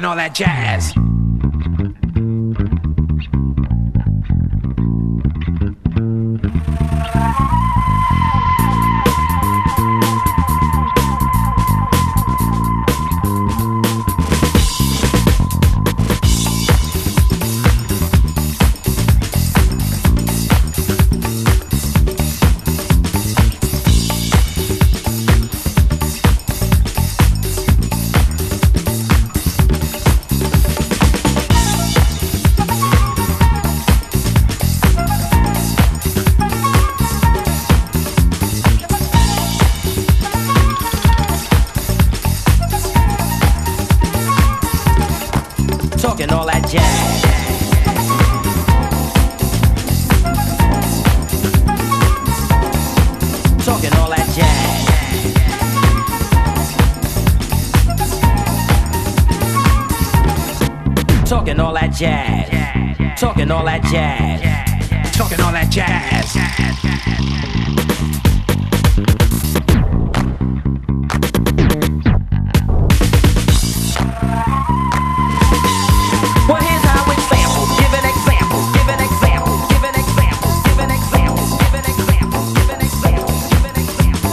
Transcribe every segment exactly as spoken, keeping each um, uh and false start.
all that jazz. Talking all that jazz. Talking all that jazz. Talking all that jazz. Talking all that jazz. Talking all that jazz. Well, here's how it's sampled. Give an example. Give an example. Give an example. Give an example. Give an example. Give an example. Give an example.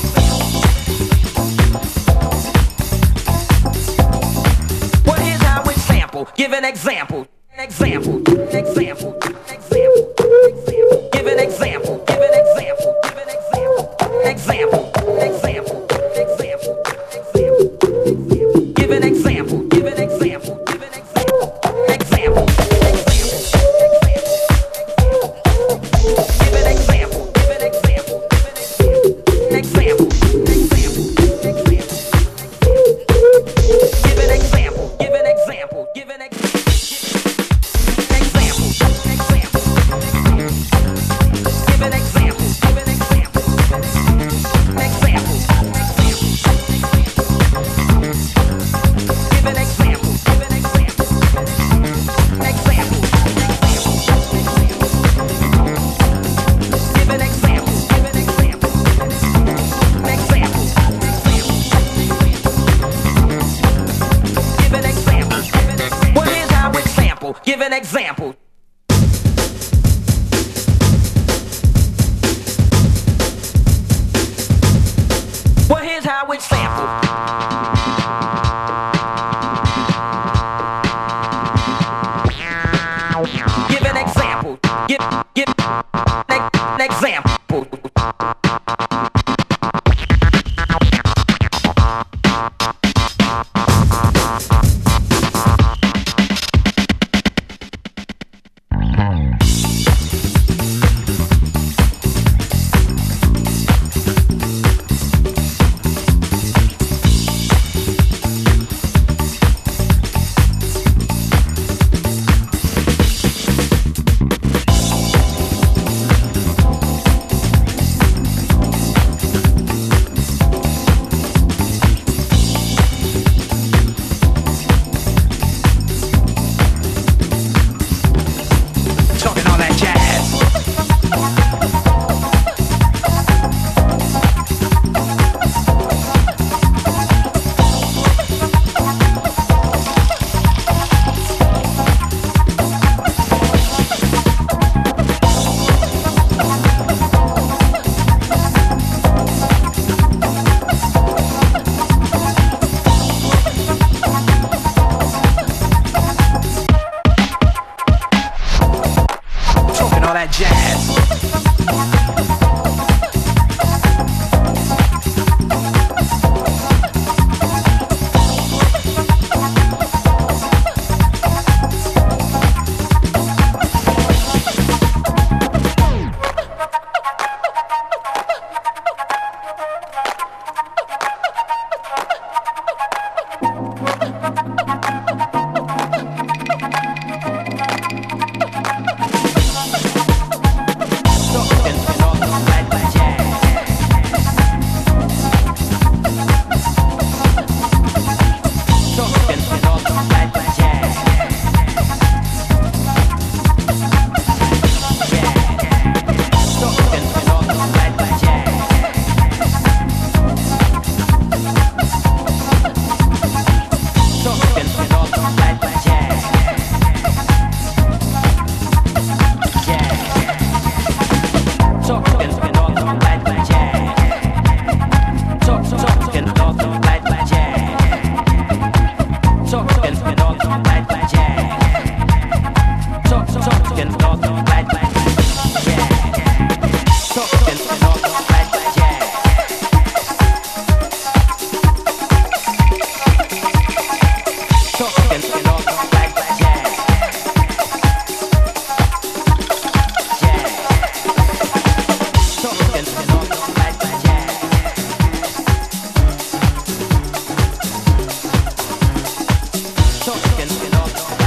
Well, here's how it's sampled. Give an example. An example. An example. An example. Example. Give an example. Give an example. Give an example. Example. Example. Example. Example. Give an example. Give an example. Give an example. Example. Give an example. Give an example. Example. Give an example. Give an example. Give an example. Give an example. Well, here's how it's sampled. Give an example. Give, give an example. That jazz. Talking